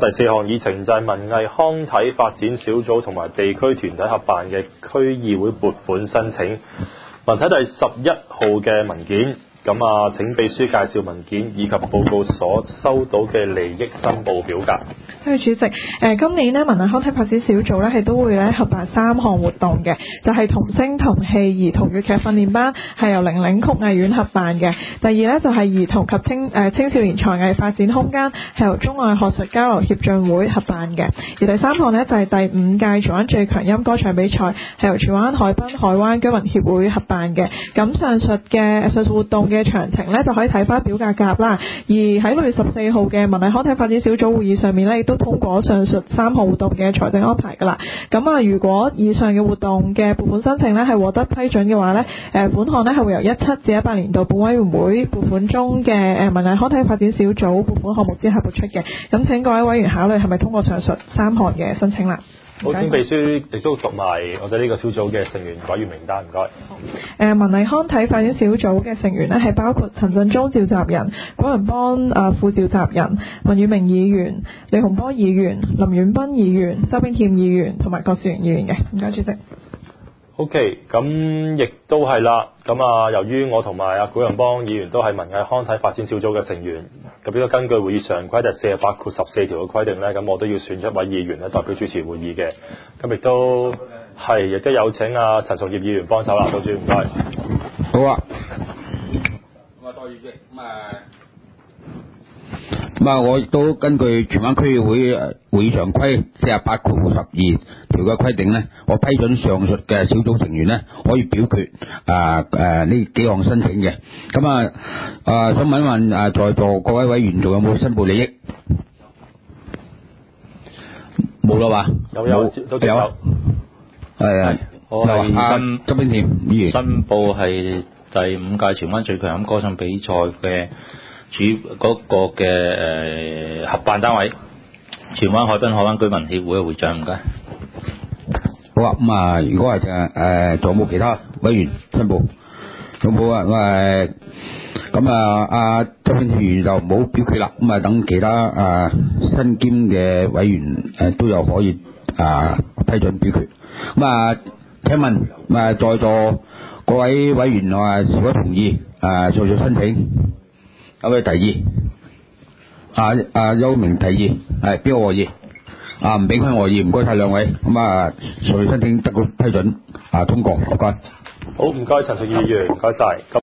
第4項議程就係文藝康體發展小組同埋地區團體合辦嘅區議會撥款申請。文體第11號嘅文件，咁請秘書介紹文件以及報告所收到嘅利益申報表格。 主席，今年呢文藝康體發展小組呢係都會咧合辦3項活動嘅，就係童聲童戲兒童粵劇訓練班係由零零曲藝院合辦嘅。第二呢就係兒童及青少年才藝發展空間係由中外學術交流協進會合辦嘅。而第3項呢就係第5屆荃灣最強音歌唱比賽係由荃灣海濱海灣居民協會合辦嘅。咁上述活動嘅詳情呢就可以睇翻表格夾啦。而喺6月14號嘅文藝康體發展小組會議上面呢，亦都通過上述3項活動嘅財政安排㗎啦。咁如果以上嘅活動嘅撥款申請呢係獲得批准嘅話呢，款項呢係會由17至18年度本委員會撥款中嘅文藝康體發展小組撥款項目之下撥出嘅。咁請各位委員考慮係咪通過上述3項嘅申請啦。 好，請秘書亦都讀埋我哋呢個小組嘅成員委員名單，唔該。 文藝康體發展小組嘅成員呢係包括陳振中召集人、古仁邦副召集人、文宇明議員、李洪波議員、林遠斌議員、周炳添議員同埋郭兆元議員嘅。唔該，主席。 OK，咁亦都係啦。咁由於我同埋古仁邦議員都係文藝康體發展小組嘅成員，咁呢個根據會議常規第48/14條嘅規定呢，咁我都要選一位議員咧代表主持會議嘅。咁亦都有請陳淑葉議員幫手啦，道主唔該。 好啊。代主席我亦都根據荃灣區議會會議常規48/12條嘅規定呢，我批准上述嘅小組成員呢可以表決呢幾項申請嘅。咁想問一問在座各位委員仲有冇申報利益？冇啦嘛？有。 我係周炳添議員申報係第5屆荃灣最強音歌唱比賽嘅嗰個嘅合辦單位，荃灣海濱海灣居民協會嘅會長，唔該。 好啊，如果係仲有冇其他委員申報？有冇啊？周炳添議員就唔好表決啦。等其他身兼嘅委員都有可以批准表決。請問在座各位委員是否同意上述申請？有位提議？邱明提議，係邊個提議？吳炳坤提議，唔該晒兩位。上述申請得到批准通過，唔該。 好，唔該陳淑儀議員，唔該晒。